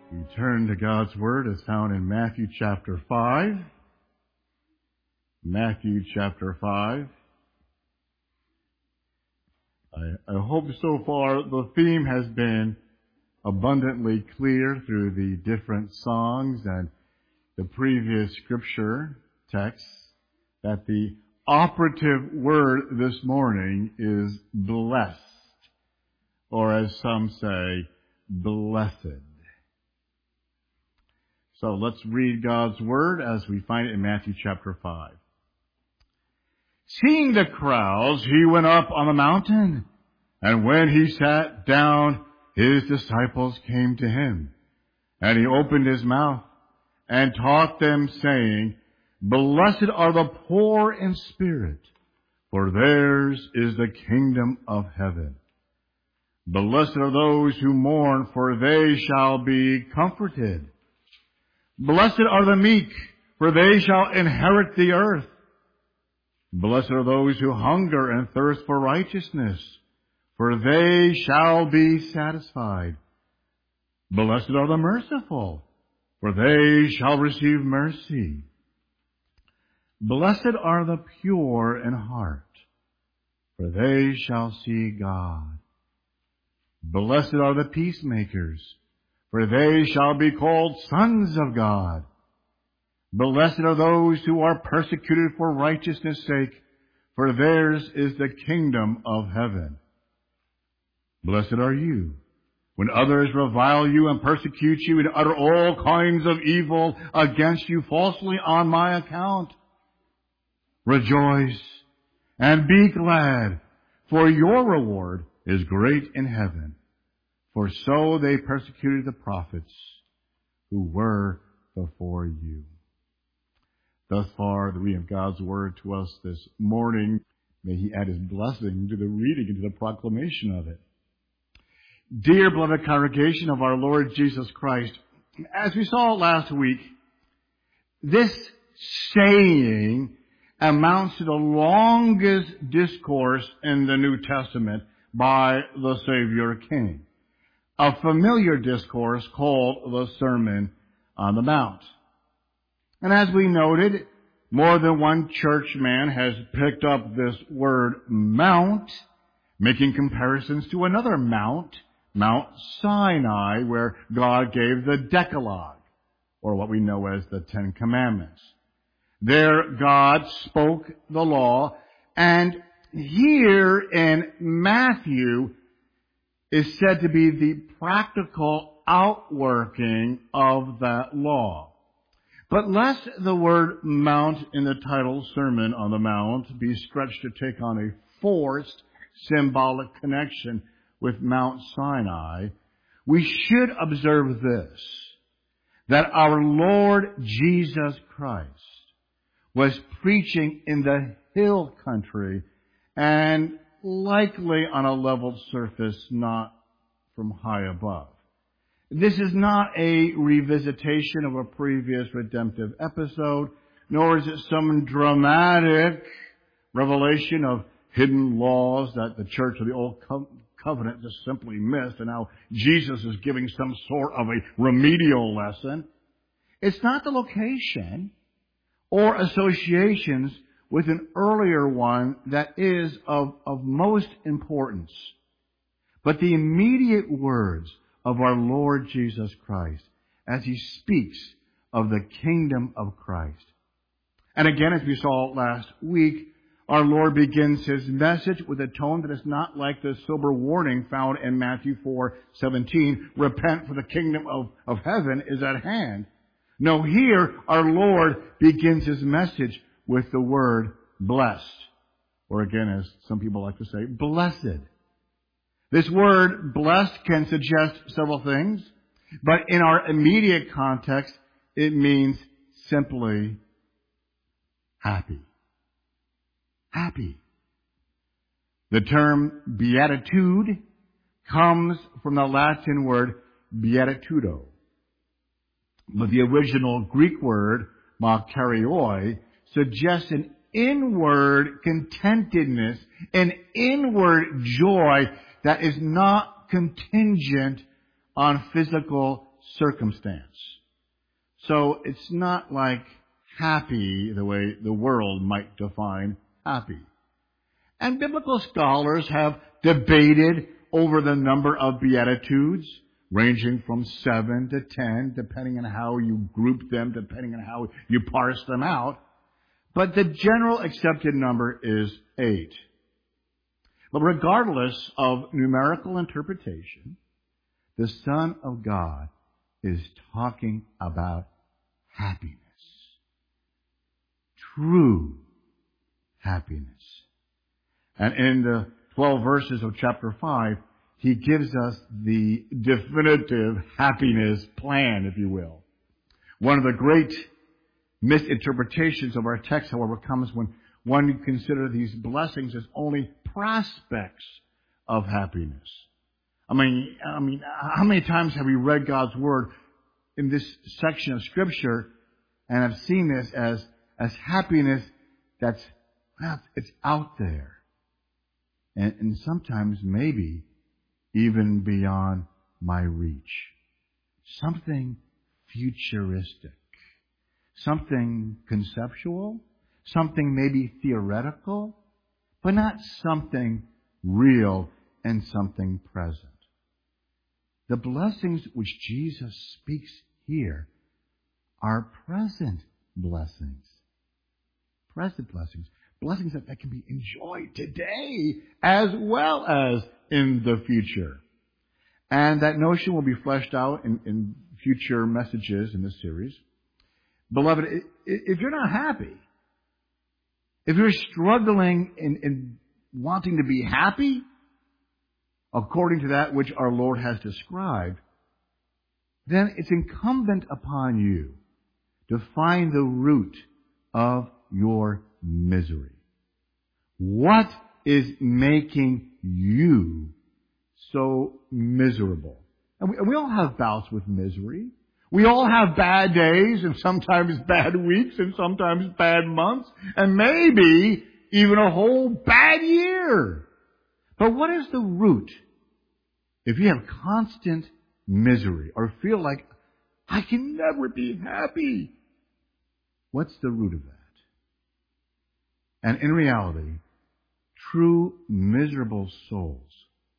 We turn to God's Word as found in Matthew chapter 5. Matthew chapter 5. I hope so far the theme has been abundantly clear through the different songs and the previous scripture texts that the operative word this morning is blessed, or as some say, blessed. So let's read God's Word as we find it in Matthew chapter 5. Seeing the crowds, he went up on the mountain, and when he sat down, his disciples came to him. And he opened his mouth and taught them, saying, Blessed are the poor in spirit, for theirs is the kingdom of heaven. Blessed are those who mourn, for they shall be comforted. Blessed are the meek, for they shall inherit the earth. Blessed are those who hunger and thirst for righteousness, for they shall be satisfied. Blessed are the merciful, for they shall receive mercy. Blessed are the pure in heart, for they shall see God. Blessed are the peacemakers, for they shall be called sons of God. Blessed are those who are persecuted for righteousness' sake, for theirs is the kingdom of heaven. Blessed are you, when others revile you and persecute you and utter all kinds of evil against you falsely on my account. Rejoice and be glad, for your reward is great in heaven. For so they persecuted the prophets who were before you. Thus far, the reading of God's Word to us this morning. May He add His blessing to the reading and to the proclamation of it. Dear beloved congregation of our Lord Jesus Christ, as we saw last week, this saying amounts to the longest discourse in the New Testament by the Savior King. A familiar discourse called the Sermon on the Mount. And as we noted, more than one churchman has picked up this word mount, making comparisons to another mount, Mount Sinai, where God gave the Decalogue, or what we know as the Ten Commandments. There God spoke the law, and here in Matthew is said to be the practical outworking of that law. But lest the word mount in the title Sermon on the Mount be stretched to take on a forced symbolic connection with Mount Sinai, we should observe this, that our Lord Jesus Christ was preaching in the hill country and likely on a level surface, not from high above. This is not a revisitation of a previous redemptive episode, nor is it some dramatic revelation of hidden laws that the church of the Old Covenant just simply missed, and now Jesus is giving some sort of a remedial lesson. It's not the location or associations with an earlier one that is of most importance, but the immediate words of our Lord Jesus Christ as He speaks of the kingdom of Christ. And again, as we saw last week, our Lord begins His message with a tone that is not like the sober warning found in Matthew 4:17, repent for the kingdom of heaven is at hand. No, here our Lord begins His message with the word blessed, or again, as some people like to say, blessed. This word blessed can suggest several things, but in our immediate context, it means simply happy. Happy. The term beatitude comes from the Latin word beatitudo, but the original Greek word makarioi suggests an inward contentedness, an inward joy that is not contingent on physical circumstance. So it's not like happy the way the world might define happy. And biblical scholars have debated over the number of Beatitudes, ranging from 7 to 10, depending on how you group them, depending on how you parse them out. But the general accepted number is 8. But regardless of numerical interpretation, the Son of God is talking about happiness. True happiness. And in the 12 verses of chapter 5, he gives us the definitive happiness plan, if you will. One of the great misinterpretations of our text, however, comes when one considers these blessings as only prospects of happiness. I mean, how many times have we read God's Word in this section of Scripture and have seen this as happiness that's, well, it's out there. And sometimes maybe even beyond my reach. Something futuristic. Something conceptual. Something maybe theoretical. But not something real and something present. The blessings which Jesus speaks here are present blessings. Present blessings. Blessings that can be enjoyed today as well as in the future. And that notion will be fleshed out in future messages in this series. Beloved, if you're not happy, if you're struggling in wanting to be happy, according to that which our Lord has described, then it's incumbent upon you to find the root of your misery. What is making you so miserable? And we all have bouts with misery. We all have bad days and sometimes bad weeks and sometimes bad months and maybe even a whole bad year. But what is the root? If you have constant misery or feel like, I can never be happy, what's the root of that? And in reality, true miserable souls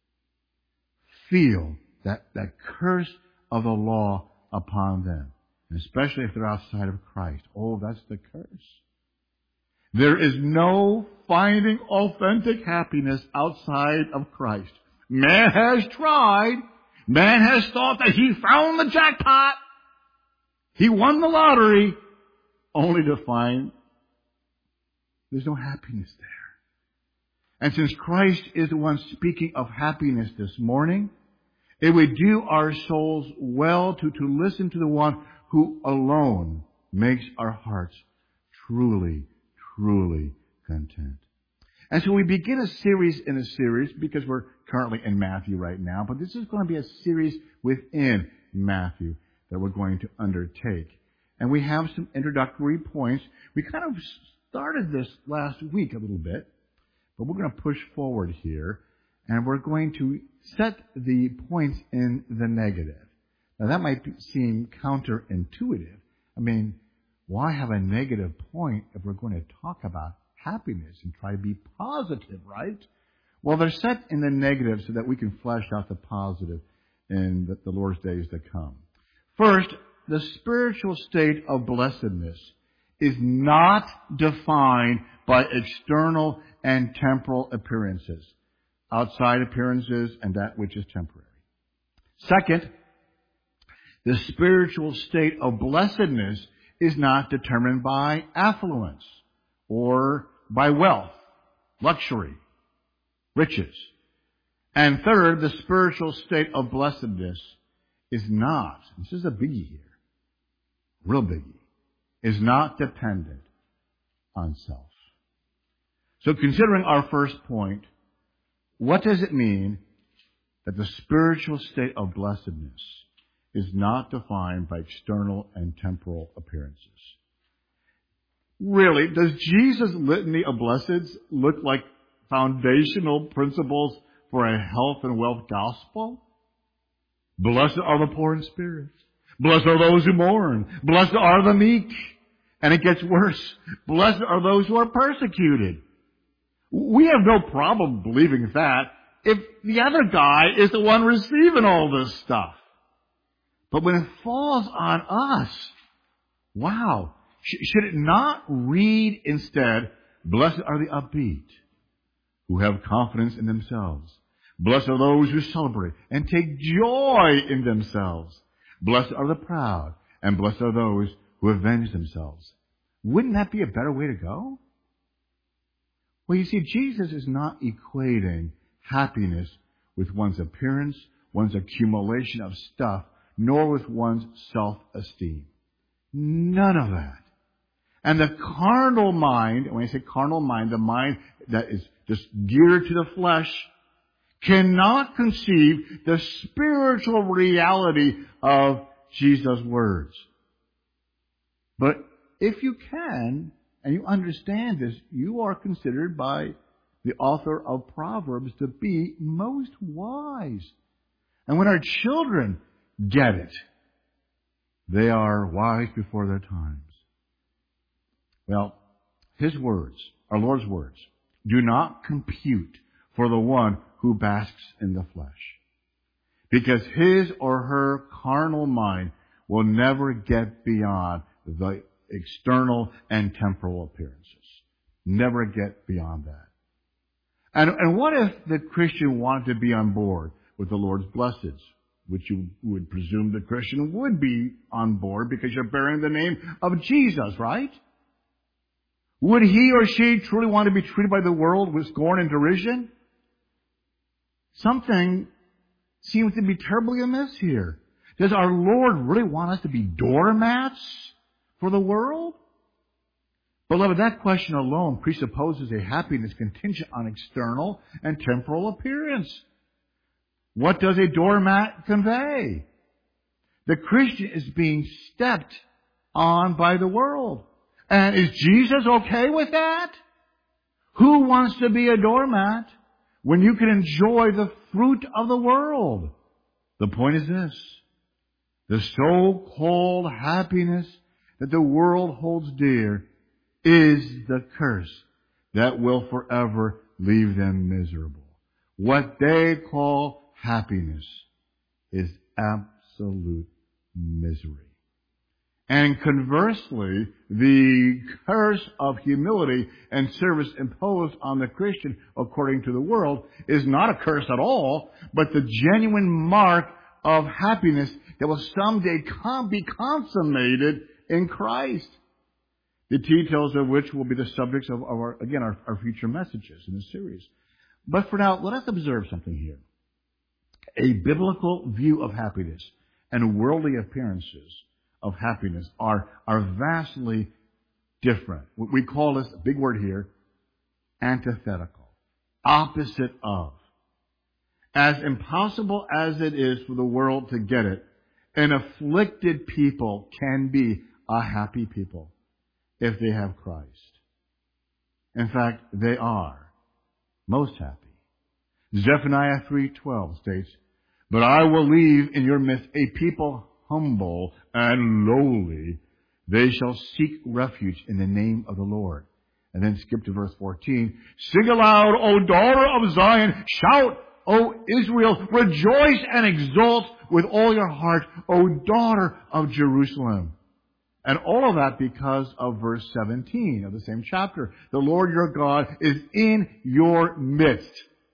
feel that curse of the law upon them, and especially if they're outside of Christ. Oh, that's the curse. There is no finding authentic happiness outside of Christ. Man has tried. Man has thought that he found the jackpot. He won the lottery, only to find there's no happiness there. And since Christ is the one speaking of happiness this morning, it would do our souls well to listen to the one who alone makes our hearts truly, truly content. And so we begin a series in a series because we're currently in Matthew right now, but this is going to be a series within Matthew that we're going to undertake. And we have some introductory points. We kind of started this last week a little bit, but we're going to push forward here, and we're going to set the points in the negative. Now that might seem counterintuitive. I mean, why have a negative point if we're going to talk about happiness and try to be positive, right? Well, they're set in the negative so that we can flesh out the positive in the Lord's days to come. First, the spiritual state of blessedness is not defined by external and temporal appearances, outside appearances and that which is temporary. Second, the spiritual state of blessedness is not determined by affluence or by wealth, luxury, riches. And third, the spiritual state of blessedness is not, this is a biggie here, real biggie, is not dependent on self. So considering our first point, what does it mean that the spiritual state of blessedness is not defined by external and temporal appearances? Really, does Jesus' litany of blesseds look like foundational principles for a health and wealth gospel? Blessed are the poor in spirit. Blessed are those who mourn. Blessed are the meek. And it gets worse. Blessed are those who are persecuted. We have no problem believing that if the other guy is the one receiving all this stuff. But when it falls on us, wow, should it not read instead, blessed are the upbeat, who have confidence in themselves. Blessed are those who celebrate and take joy in themselves. Blessed are the proud, and blessed are those who avenge themselves. Wouldn't that be a better way to go? Well, you see, Jesus is not equating happiness with one's appearance, one's accumulation of stuff, nor with one's self-esteem. None of that. And the carnal mind, when I say carnal mind, the mind that is just geared to the flesh, cannot conceive the spiritual reality of Jesus' words. But if you can, and you understand this, you are considered by the author of Proverbs to be most wise. And when our children get it, they are wise before their times. Well, His words, our Lord's words, do not compute for the one who basks in the flesh. Because his or her carnal mind will never get beyond the external and temporal appearances. Never get beyond that. And what if the Christian wanted to be on board with the Lord's blessings, which you would presume the Christian would be on board because you're bearing the name of Jesus, right? Would he or she truly want to be treated by the world with scorn and derision? Something seems to be terribly amiss here. Does our Lord really want us to be doormats for the world? Beloved, that question alone presupposes a happiness contingent on external and temporal appearance. What does a doormat convey? The Christian is being stepped on by the world. And is Jesus okay with that? Who wants to be a doormat when you can enjoy the fruit of the world? The point is this. The so-called happiness that the world holds dear is the curse that will forever leave them miserable. What they call happiness is absolute misery. And conversely, the curse of humility and service imposed on the Christian according to the world is not a curse at all, but the genuine mark of happiness that will someday be consummated in Christ. The details of which will be the subjects of our future messages in this series. But for now, let us observe something here. A biblical view of happiness and worldly appearances of happiness are vastly different. We call this, a big word here, antithetical. Opposite of. As impossible as it is for the world to get it, an afflicted people can be a happy people if they have Christ. In fact, they are most happy. Zephaniah 3:12 states, "But I will leave in your midst a people humble and lowly. They shall seek refuge in the name of the Lord." And then skip to verse 14. "Sing aloud, O daughter of Zion. Shout, O Israel. Rejoice and exult with all your heart, O daughter of Jerusalem." And all of that because of verse 17 of the same chapter. "The Lord your God is in your midst."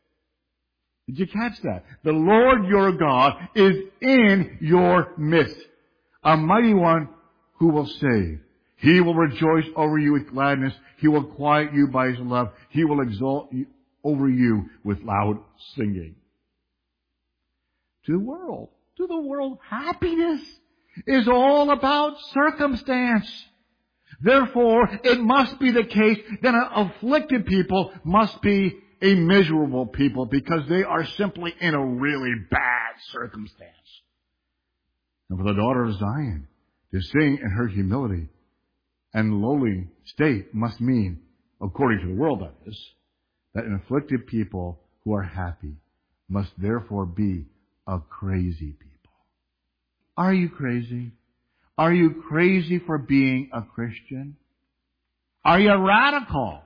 Did you catch that? The Lord your God is in your midst. A mighty one who will save. He will rejoice over you with gladness. He will quiet you by His love. He will exalt over you with loud singing. To the world, happiness is all about circumstance. Therefore, it must be the case that an afflicted people must be a miserable people because they are simply in a really bad circumstance. And for the daughter of Zion to sing in her humility and lowly state must mean, according to the world that is, that an afflicted people who are happy must therefore be a crazy people. Are you crazy? Are you crazy for being a Christian? Are you radical?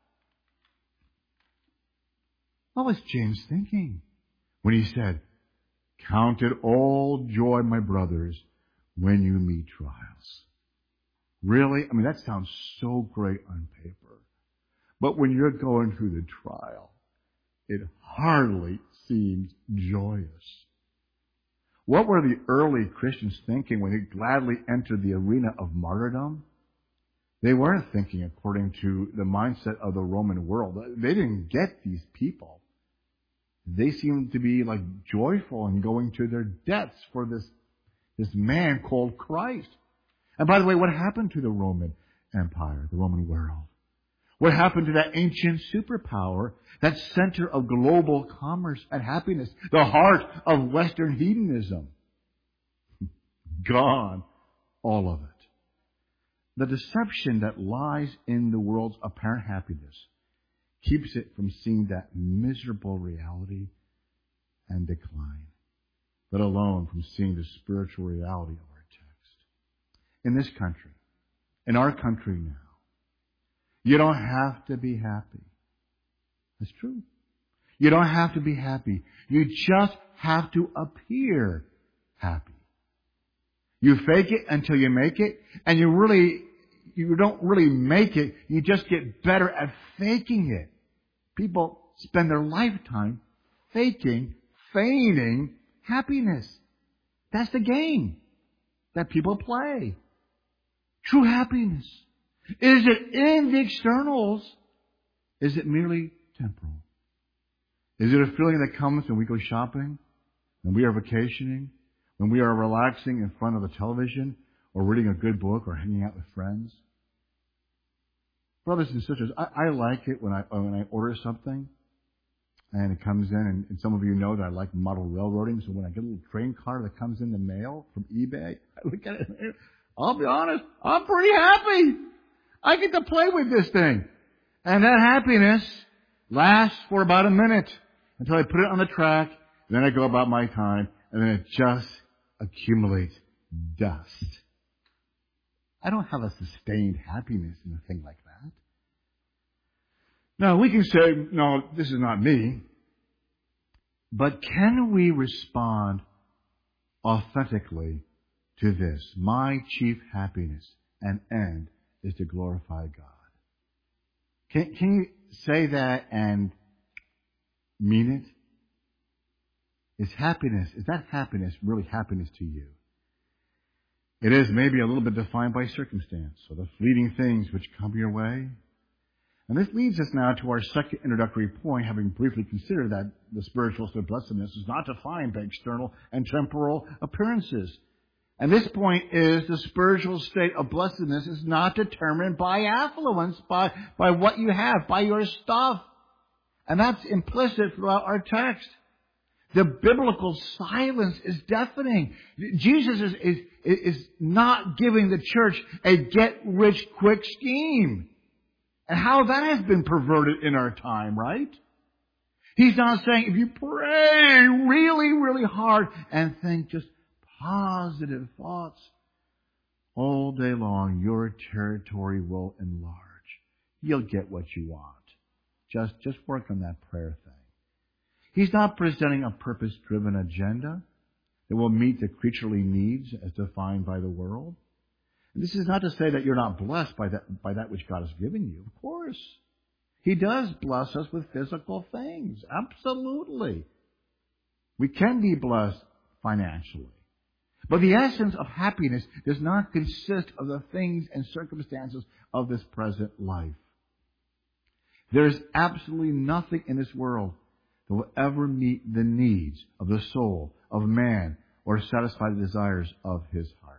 What was James thinking when he said, "Count it all joy, my brothers, when you meet trials"? Really? I mean, that sounds so great on paper. But when you're going through the trial, it hardly seems joyous. What were the early Christians thinking when they gladly entered the arena of martyrdom? They weren't thinking according to the mindset of the Roman world. They didn't get these people. They seemed to be like joyful in going to their deaths for this man called Christ. And by the way, what happened to the Roman Empire, the Roman world? What happened to that ancient superpower, that center of global commerce and happiness, the heart of Western hedonism? Gone, all of it. The deception that lies in the world's apparent happiness keeps it from seeing that miserable reality and decline, let alone from seeing the spiritual reality of our text. In this country, in our country now, you don't have to be happy. That's true. You don't have to be happy. You just have to appear happy. You fake it until you make it, and you don't really make it, you just get better at faking it. People spend their lifetime feigning happiness. That's the game that people play. True happiness. Is it in the externals? Is it merely temporal? Is it a feeling that comes when we go shopping, when we are vacationing, when we are relaxing in front of the television, or reading a good book, or hanging out with friends? Brothers and sisters, I like it when I order something and it comes in, and some of you know that I like model railroading, so when I get a little train car that comes in the mail from eBay, I look at it and I'll be honest, I'm pretty happy. I get to play with this thing. And that happiness lasts for about a minute until I put it on the track, then I go about my time, and then it just accumulates dust. I don't have a sustained happiness in a thing like that. Now, we can say, no, this is not me. But can we respond authentically to this? My chief happiness and end is to glorify God. Can you say that and mean it? Is that happiness really happiness to you? It is maybe a little bit defined by circumstance, or the fleeting things which come your way. And this leads us now to our second introductory point, having briefly considered that the spiritual state of blessedness is not defined by external and temporal appearances. And this point is the spiritual state of blessedness is not determined by affluence, by what you have, by your stuff. And that's implicit throughout our text. The biblical silence is deafening. Jesus is not giving the church a get-rich-quick scheme. And how that has been perverted in our time, right? He's not saying if you pray really, really hard and think just positive thoughts all day long, your territory will enlarge. You'll get what you want. Just work on that prayer thing. He's not presenting a purpose-driven agenda that will meet the creaturely needs as defined by the world. And this is not to say that you're not blessed by that which God has given you. Of course. He does bless us with physical things. Absolutely. We can be blessed financially. But the essence of happiness does not consist of the things and circumstances of this present life. There is absolutely nothing in this world that will ever meet the needs of the soul of man or satisfy the desires of his heart.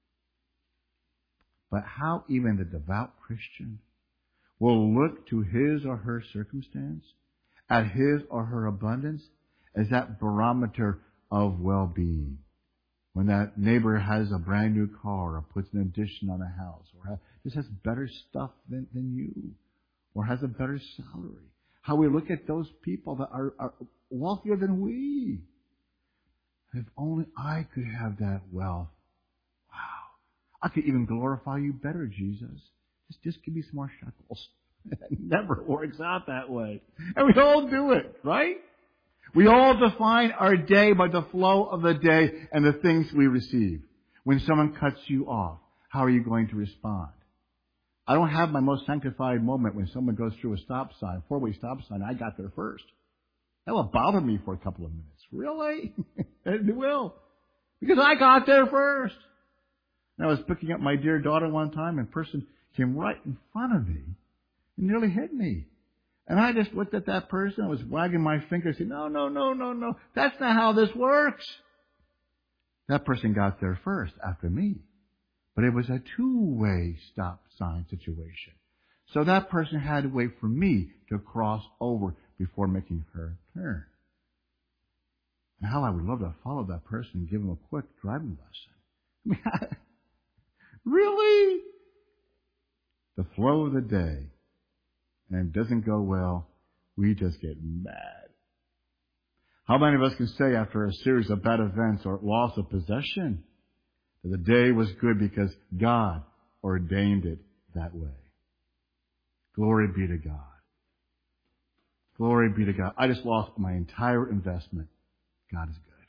But how even the devout Christian will look to his or her circumstance, at his or her abundance, as that barometer of well-being. When that neighbor has a brand new car or puts an addition on a house or just has better stuff than you or has a better salary. How we look at those people that are wealthier than we. if only I could have that wealth. Wow. I could even glorify you better, Jesus. Just give me some more shekels. It never works out that way. And we all do it, right? We all define our day by the flow of the day and the things we receive. When someone cuts you off, how are you going to respond? I don't have my most sanctified moment when someone goes through a stop sign, four-way stop sign. I got there first. That will bother me for a couple of minutes. Really? It will. Because I got there first. And I was picking up my dear daughter one time, and a person came right in front of me and nearly hit me. And I just looked at that person. I was wagging my finger and said, no. That's not how this works. That person got there first after me. But it was a two-way stop sign situation. So that person had to wait for me to cross over before making her turn. And how I would love to follow that person and give him a quick driving lesson. I mean, really? The flow of the day. And if it doesn't go well, we just get mad. How many of us can say after a series of bad events or loss of possession that the day was good because God ordained it that way? Glory be to God. Glory be to God. I just lost my entire investment. God is good.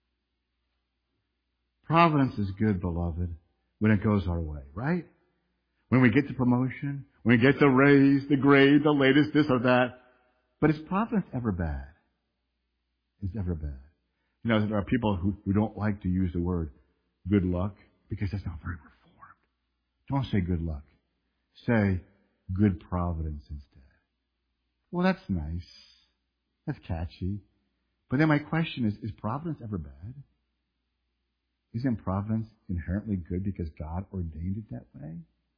Providence is good, beloved, when it goes our way, right? When we get the promotion, when we get the raise, the grade, the latest this or that. But is providence ever bad? It's ever bad. You know, there are people who don't like to use the word good luck because that's not very reformed. Don't say good luck. Say good providence instead. Well, that's nice. That's catchy. But then my question is providence ever bad? Isn't providence inherently good because God ordained it that way?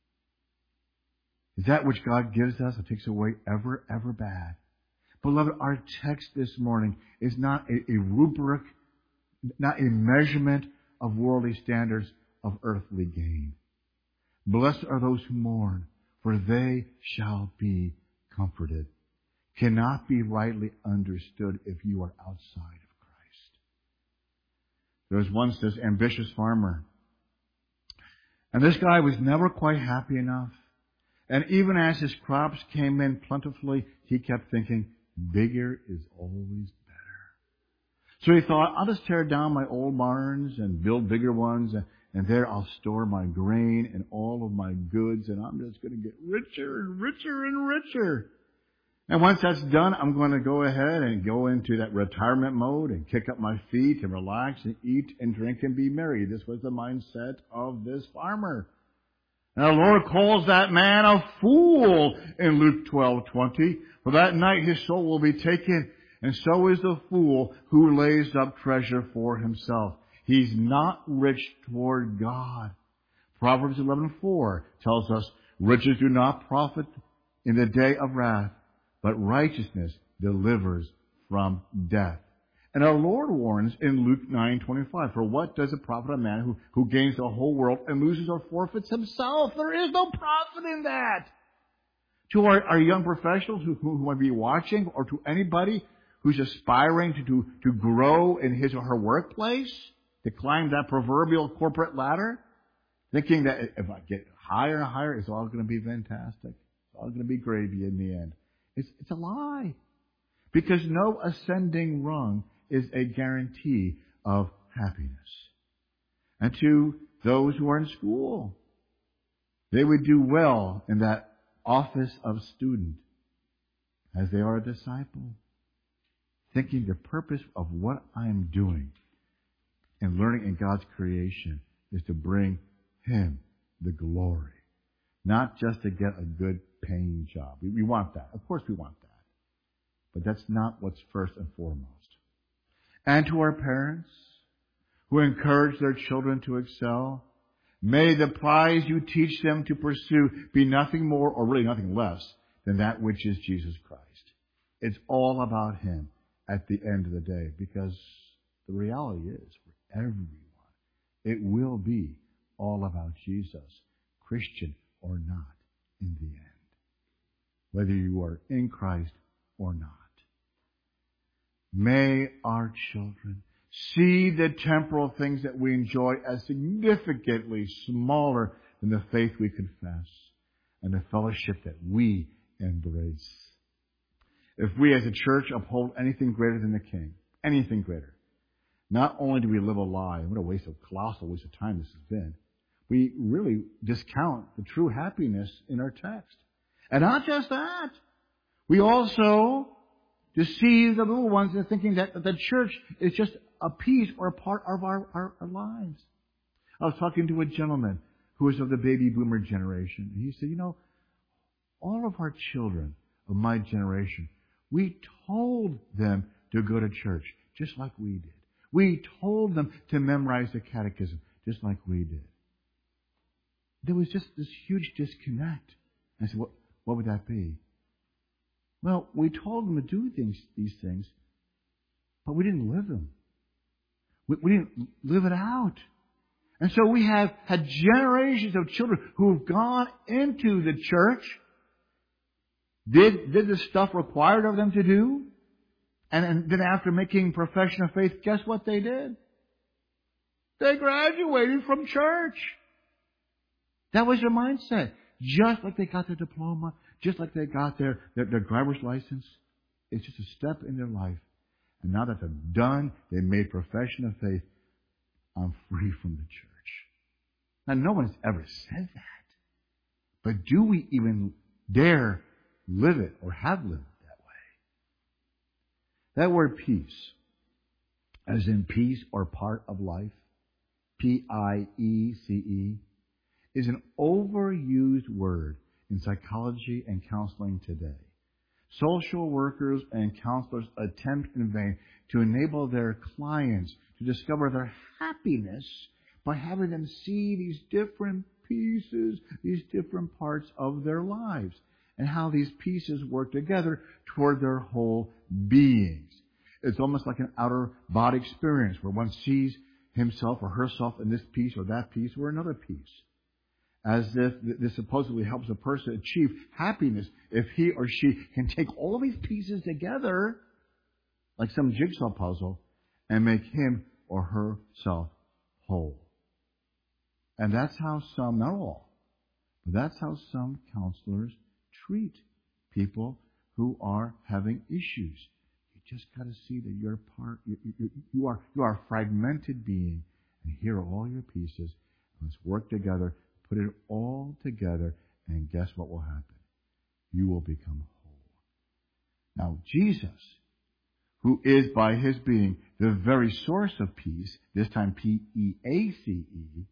Is that which God gives us or takes away ever bad? Beloved, our text this morning is not a rubric, not a measurement of worldly standards of earthly gain. Blessed are those who mourn, for they shall be comforted. Cannot be rightly understood if you are outside of Christ. There was once this ambitious farmer, and this guy was never quite happy enough. And even as his crops came in plentifully, he kept thinking, bigger is always better. So he thought, I'll just tear down my old barns and build bigger ones, and there I'll store my grain and all of my goods, and I'm just going to get richer and richer and richer. And once that's done, I'm going to go ahead and go into that retirement mode and kick up my feet and relax and eat and drink and be merry. This was the mindset of this farmer. And our Lord calls that man a fool in Luke 12:20. For that night his soul will be taken, and so is the fool who lays up treasure for himself. He's not rich toward God. Proverbs 11:4 tells us, riches do not profit in the day of wrath, but righteousness delivers from death. And our Lord warns in Luke 9:25, for what does it profit a man who gains the whole world and loses or forfeits himself? There is no profit in that. To our young professionals who might be watching, or to anybody who's aspiring to grow in his or her workplace, to climb that proverbial corporate ladder, thinking that if I get higher and higher, it's all going to be fantastic. It's all going to be gravy in the end. It's a lie. Because no ascending rung is a guarantee of happiness. And to those who are in school, they would do well in that office of student as they are a disciple, thinking the purpose of what I am doing and learning in God's creation is to bring Him the glory, not just to get a good paying job. We want that. Of course we want that. But that's not what's first and foremost. And to our parents who encourage their children to excel, may the prize you teach them to pursue be nothing more or really nothing less than that which is Jesus Christ. It's all about Him at the end of the day, because the reality is for everyone, it will be all about Jesus, Christian or not, in the end, whether you are in Christ or not. May our children see the temporal things that we enjoy as significantly smaller than the faith we confess and the fellowship that we embrace. If we as a church uphold anything greater than the King, anything greater, not only do we live a lie, what a colossal waste of time this has been, we really discount the true happiness in our text. And not just that, we also deceive the little ones into thinking that the church is just a piece or a part of our lives. I was talking to a gentleman who was of the baby boomer generation. And he said, all of our children of my generation, we told them to go to church just like we did. We told them to memorize the catechism just like we did. There was just this huge disconnect. I said, what would that be? Well, we told them to do these things, but we didn't live them. We didn't live it out. And so we have had generations of children who have gone into the church, did the stuff required of them to do, and then after making profession of faith, guess what they did? They graduated from church. That was their mindset. Just like they got their diploma, just like they got their driver's license. It's just a step in their life. And now that they're done, they made profession of faith, I'm free from the church. Now, no one's ever said that. But do we even dare live it or have lived it that way? That word peace, as in peace or part of life, P-I-E-C-E, is an overused word in psychology and counseling today. Social workers and counselors attempt in vain to enable their clients to discover their happiness by having them see these different pieces, these different parts of their lives, and how these pieces work together toward their whole beings. It's almost like an outer body experience where one sees himself or herself in this piece or that piece or another piece. As if this supposedly helps a person achieve happiness if he or she can take all of these pieces together, like some jigsaw puzzle, and make him or herself whole. And that's how some, not all, but that's how some counselors treat people who are having issues. You just got to see that you're part. You are a fragmented being, and here are all your pieces. Let's work together. Put it all together, and guess what will happen? You will become whole. Now, Jesus, who is by His being the very source of peace, this time P-E-A-C-E,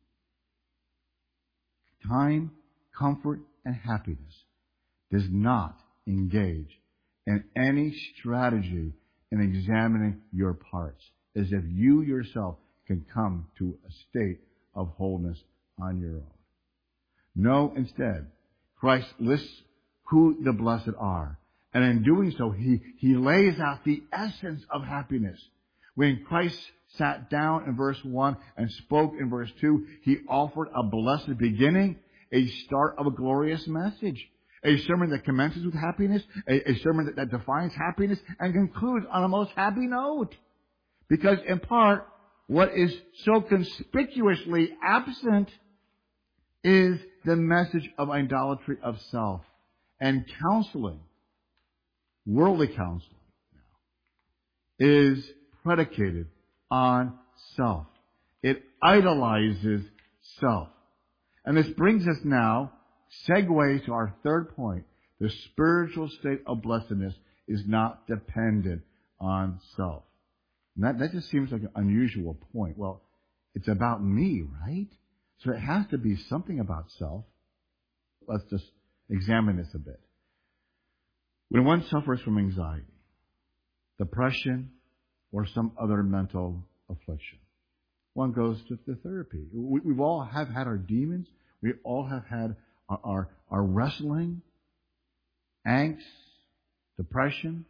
time, comfort, and happiness, does not engage in any strategy in examining your parts, as if you yourself can come to a state of wholeness on your own. No, instead, Christ lists who the blessed are. And in doing so, He lays out the essence of happiness. When Christ sat down in verse 1 and spoke in verse 2, He offered a blessed beginning, a start of a glorious message. A sermon that commences with happiness, a sermon that defines happiness, and concludes on a most happy note. Because in part, what is so conspicuously absent is the message of idolatry of self and counseling. Worldly counseling now is predicated on self. It idolizes self. And this brings us now, segues to our third point. The spiritual state of blessedness is not dependent on self. And that just seems like an unusual point. Well, it's about me, right? So it has to be something about self. Let's just examine this a bit. When one suffers from anxiety, depression, or some other mental affliction, one goes to therapy. We've all have had our demons. We all have had our wrestling, angst, depression.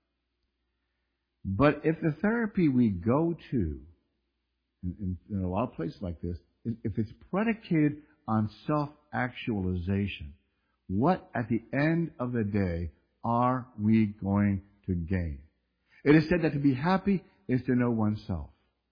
But if the therapy we go to, in a lot of places like this, if it's predicated on self-actualization, what at the end of the day are we going to gain? It is said that to be happy is to know oneself.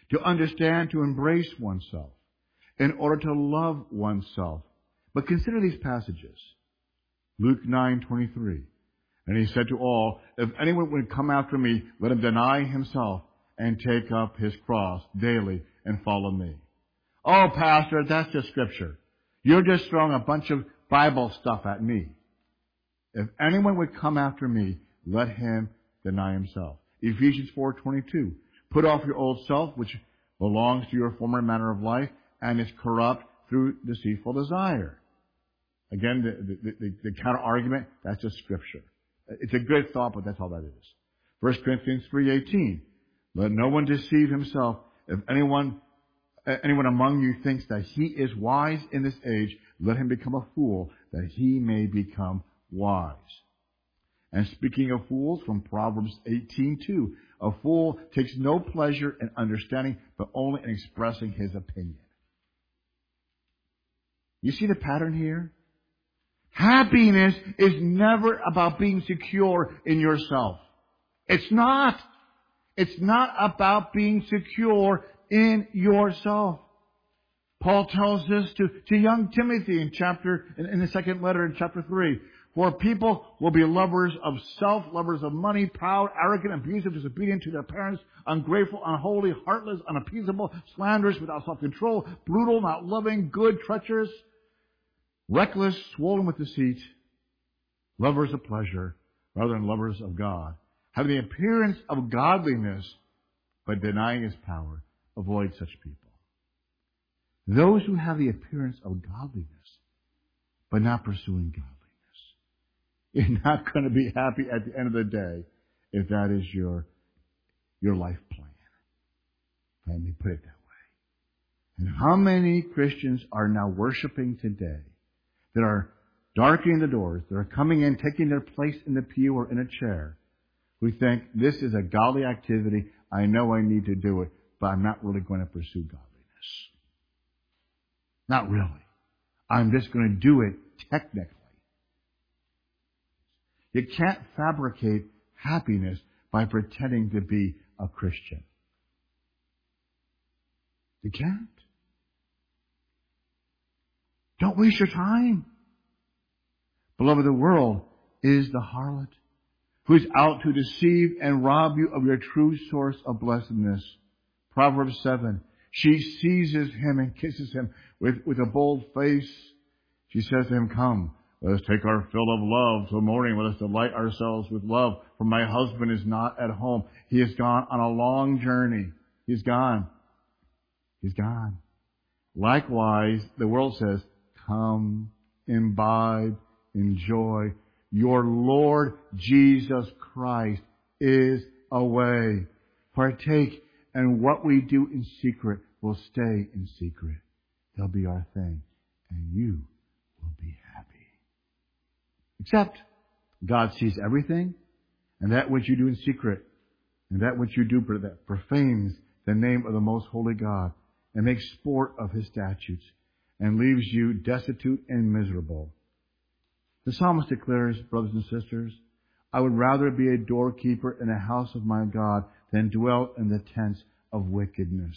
to understand, to embrace oneself, in order to love oneself. But consider these passages. Luke 9:23. And he said to all, if anyone would come after me, let him deny himself and take up his cross daily and follow me. Oh, Pastor, that's just Scripture. You're just throwing a bunch of Bible stuff at me. If anyone would come after me, let him deny himself. Ephesians 4:22. Put off your old self, which belongs to your former manner of life and is corrupt through deceitful desire. Again, the counter-argument, that's just Scripture. It's a good thought, but that's all that is. 1 Corinthians 3:18. Let no one deceive himself. If anyone among you thinks that he is wise in this age, let him become a fool, that he may become wise. And speaking of fools, from Proverbs 18:2, a fool takes no pleasure in understanding, but only in expressing his opinion. You see the pattern here? Happiness is never about being secure in yourself. It's not. It's not about being secure in yourself. Paul tells this to young Timothy in the second letter in chapter 3. For people will be lovers of self, lovers of money, proud, arrogant, abusive, disobedient to their parents, ungrateful, unholy, heartless, unappeasable, slanderous, without self-control, brutal, not loving, good, treacherous, reckless, swollen with deceit, lovers of pleasure rather than lovers of God, having the appearance of godliness, but denying His power. Avoid such people. Those who have the appearance of godliness, but not pursuing godliness, you're not going to be happy at the end of the day if that is your life plan. Let me put it that way. And how many Christians are now worshiping today that are darkening the doors, that are coming in, taking their place in the pew or in a chair? We think, this is a godly activity. I know I need to do it, but I'm not really going to pursue godliness. Not really. I'm just going to do it technically. You can't fabricate happiness by pretending to be a Christian. You can't. Don't waste your time. Beloved, the world is the harlot who is out to deceive and rob you of your true source of blessedness. Proverbs 7. She seizes him and kisses him with a bold face. She says to him, come, let us take our fill of love till morning. Let us delight ourselves with love. For my husband is not at home. He has gone on a long journey. He's gone. He's gone. Likewise, the world says, come, imbibe, enjoy. Your Lord Jesus Christ is away. Partake, and what we do in secret will stay in secret. He'll be our thing, and you will be happy. Except God sees everything, and that which you do in secret, and that which you do that profanes the name of the most holy God, and makes sport of His statutes, and leaves you destitute and miserable. The psalmist declares, brothers and sisters, I would rather be a doorkeeper in the house of my God than dwell in the tents of wickedness.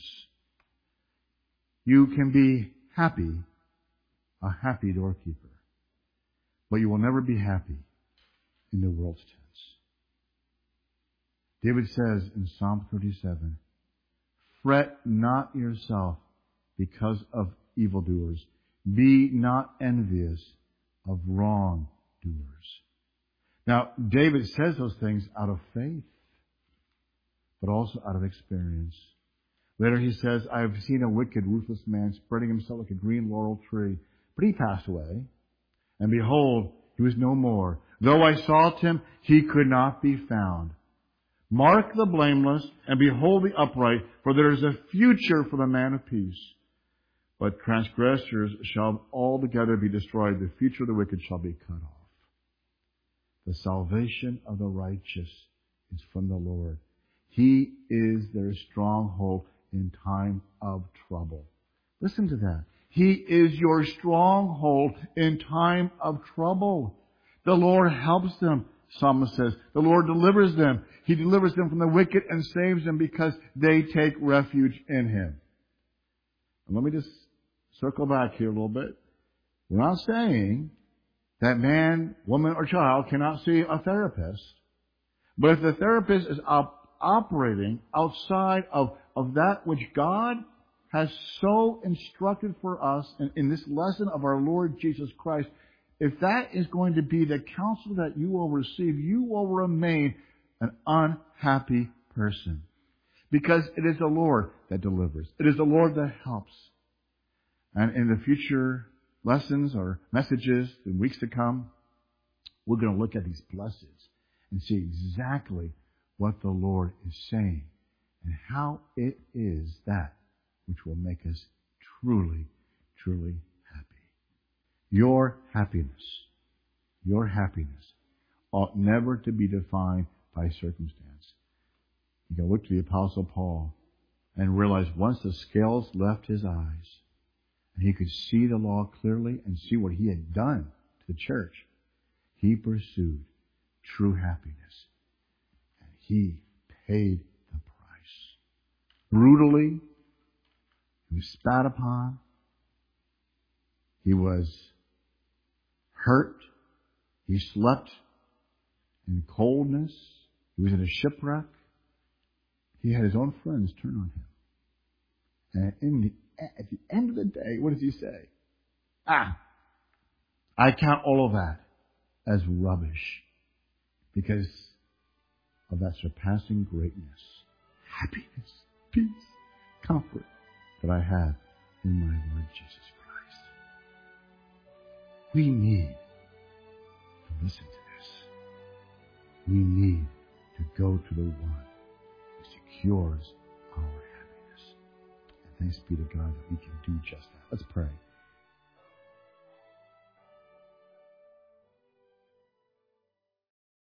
You can be happy, a happy doorkeeper, but you will never be happy in the world's tents. David says in Psalm 37, fret not yourself because of evildoers. Be not envious of wrongdoers. Now, David says those things out of faith, but also out of experience. Later he says, I have seen a wicked, ruthless man spreading himself like a green laurel tree. But he passed away, and behold, he was no more. Though I sought him, he could not be found. Mark the blameless, and behold the upright, for there is a future for the man of peace. But transgressors shall altogether be destroyed. The future of the wicked shall be cut off. The salvation of the righteous is from the Lord. He is their stronghold in time of trouble. Listen to that. He is your stronghold in time of trouble. The Lord helps them, Psalmist says, the Lord delivers them. He delivers them from the wicked and saves them because they take refuge in Him. And let me just circle back here a little bit. We're not saying that man, woman, or child cannot see a therapist. But if the therapist is operating outside of that which God has so instructed for us in this lesson of our Lord Jesus Christ, if that is going to be the counsel that you will receive, you will remain an unhappy person. Because it is the Lord that delivers. It is the Lord that helps. And in the future lessons or messages in weeks to come, we're going to look at these blessings and see exactly what the Lord is saying and how it is that which will make us truly, truly happy. Your happiness ought never to be defined by circumstance. You can look to the Apostle Paul and realize once the scales left his eyes and he could see the law clearly and see what he had done to the church, he pursued true happiness. And he paid the price. Brutally, he was spat upon. He was hurt. He slept in coldness. He was in a shipwreck. He had his own friends turn on him. And at the end of the day, what does he say? I count all of that as rubbish because of that surpassing greatness, happiness, peace, comfort that I have in my Lord Jesus Christ. We need to listen to this. We need to go to the one who secures our happiness. And thanks be to God that we can do just that. Let's pray.